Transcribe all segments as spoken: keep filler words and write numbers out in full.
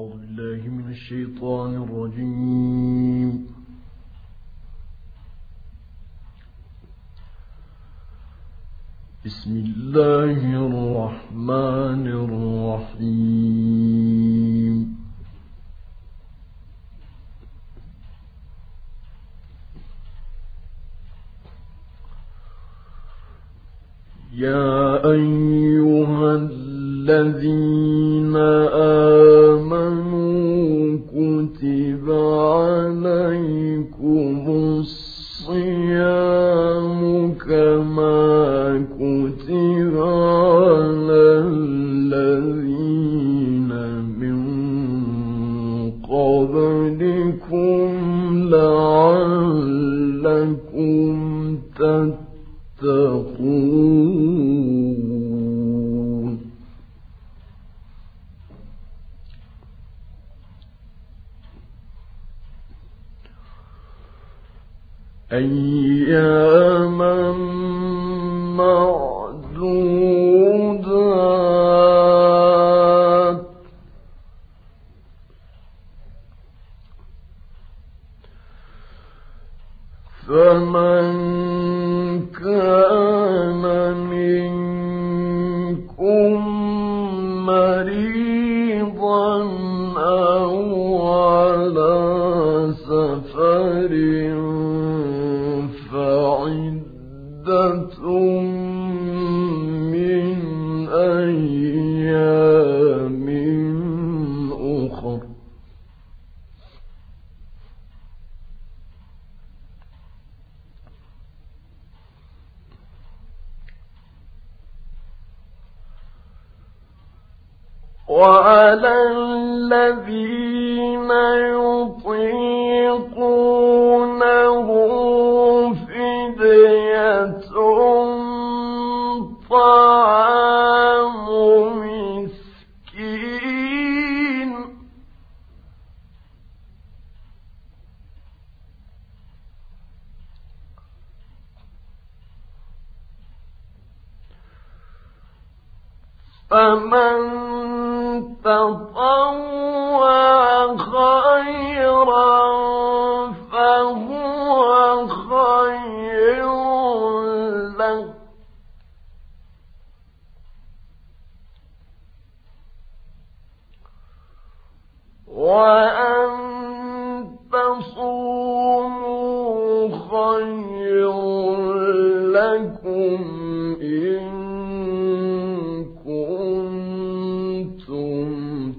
أعوذ بالله من الشيطان الرجيم. بسم الله الرحمن الرحيم. يا أيها الذين آمنوا كتب عليكم الصيام كما كتب على الذين من قبلكم لعلكم تتقون. أياما معدودات فمن كان منكم مريضا أو على سفر فعدة من أيام أخر. وعلى الذين يطيقونه فدية طعام مسكين فمن تطوع خيرا فهو خير له وأن تصوموا خير لكم إن كنتم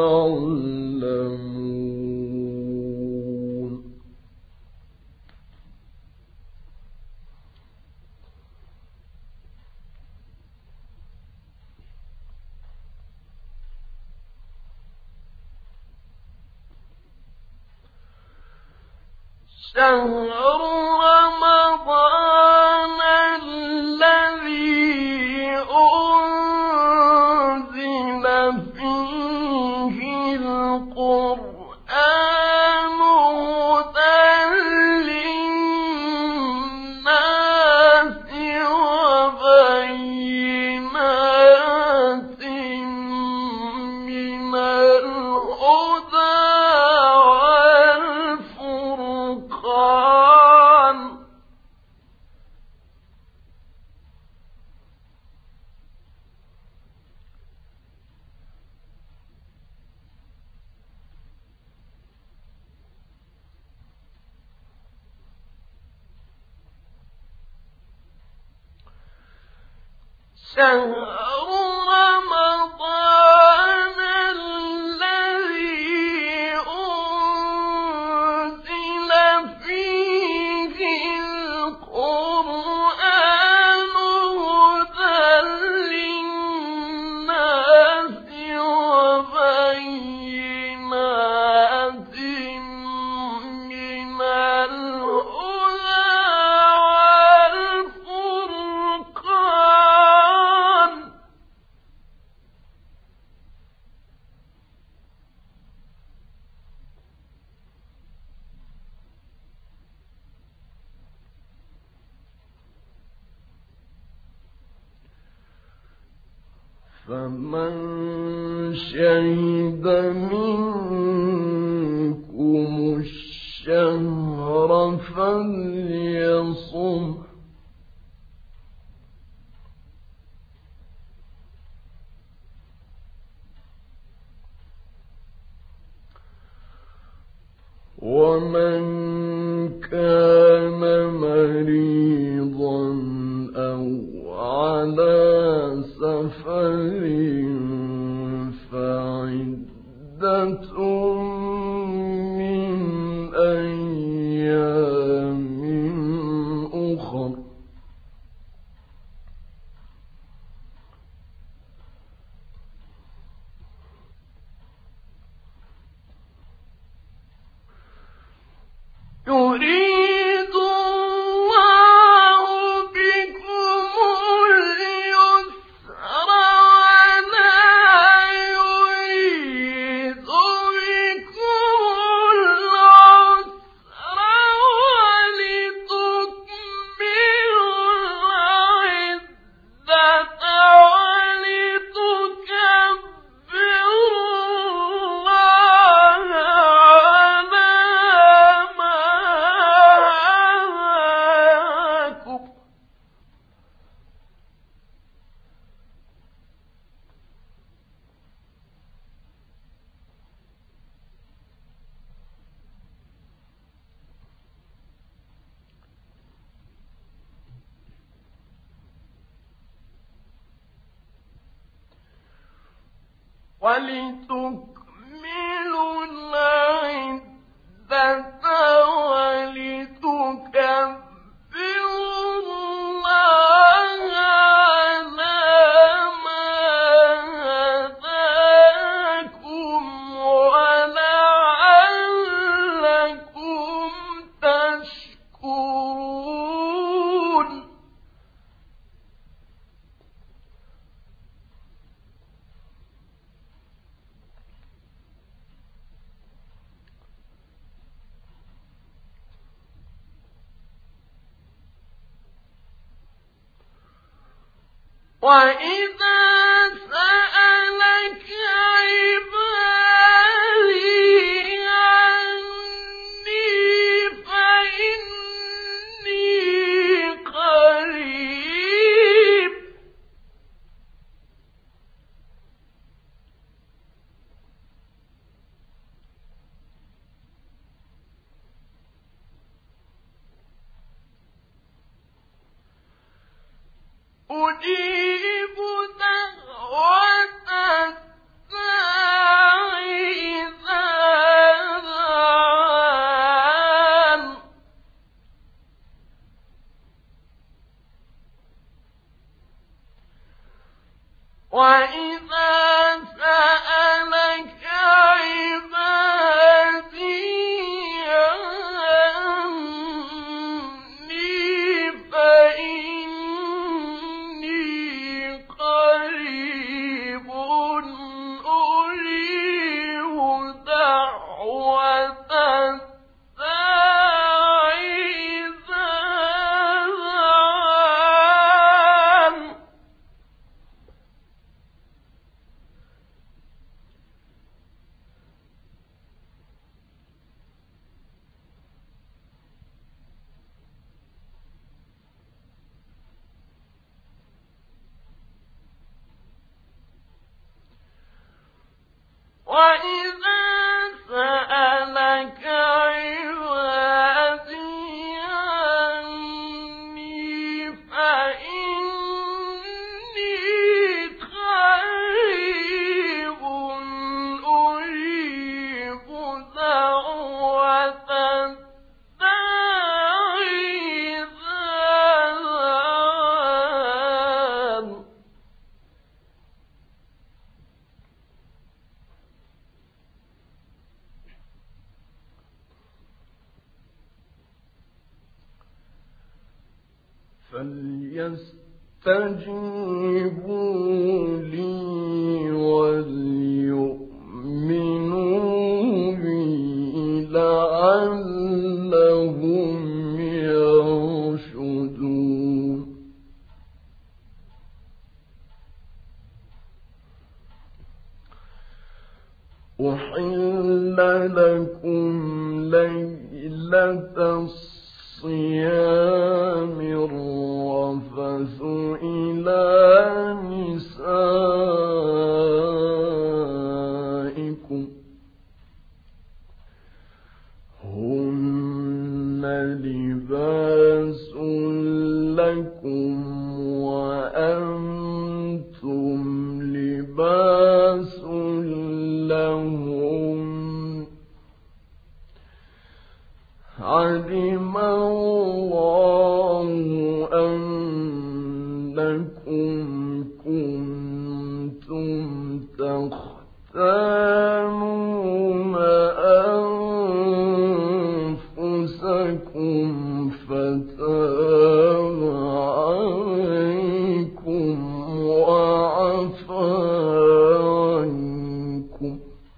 تعلمون. شهر رمضان الذي أنزل فيه القرآن هدى للناس وبينات من الهدى والفرقان شهر رمضان الذي أنزل فيه القرآن هدى للناس وبينات من الهدى والفرقان فمن شهد منكم الشهر فليصم ومن كان مريضا أو على سفر فعدة من أيام أخر يريد الله بكم اليسر ولا يريد بكم العسر ولتكملوا العدة ولتكملوا العدة ولتكبروا الله على ما هداكم ولعلكم تشكرون وإذا سألك عبادي عني فإني قريب أجيب دعوة الداع إذا دعان وإذا سألك عبادي عني فإني قريب أجيب دعوة الداع إذا دعان وإذا سألك عبادي عني فإني قريب أجيب دعوة الداع إذا دعان فليستجيبوا لي وليؤمنوا بي لعلهم يرشدون لكم ليلة الصيام الرفث إلى نسائكم هن لباس لكم وأنتم لباس لهم علم الله أنكم كنتم تختانون أنفسكم فتاب عليكم وعفى عنكم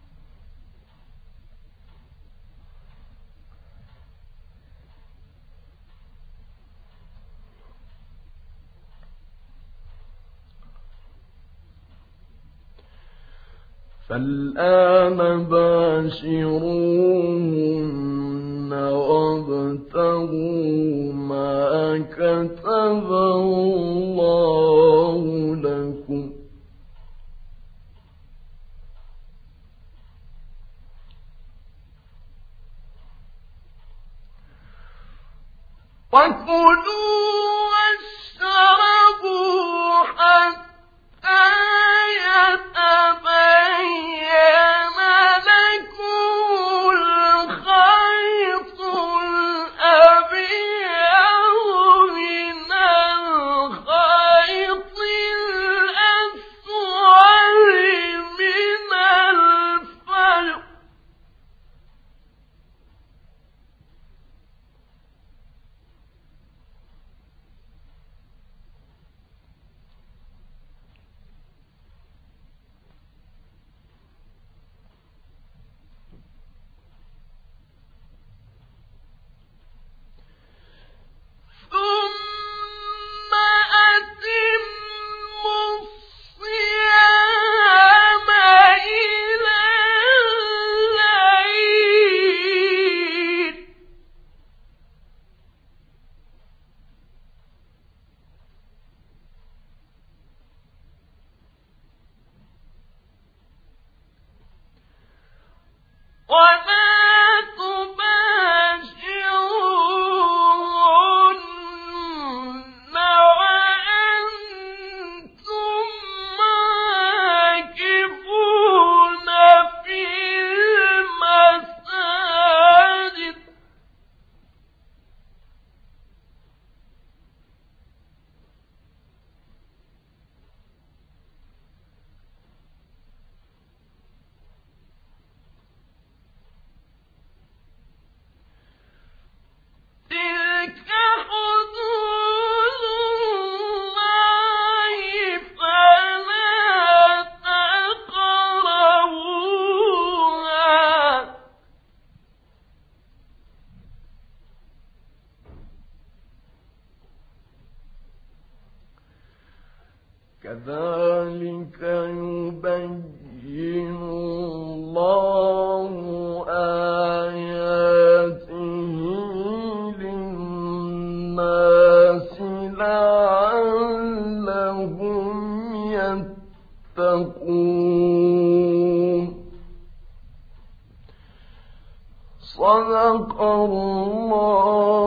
فالآن باشروهن وابتغوا ما كتب الله لكم وكلوا واشربوا حتى يتبين لكم الخيط الأبيض من الخيط الأسود من الفجر ثم أتموا الصيام إلى الليل ولا تباشروهن وأنتم عاكفون في المساجد تلك حدود الله فلا تقربوها كذلك يبين الله آياته للناس لعلهم يتقون صدق الله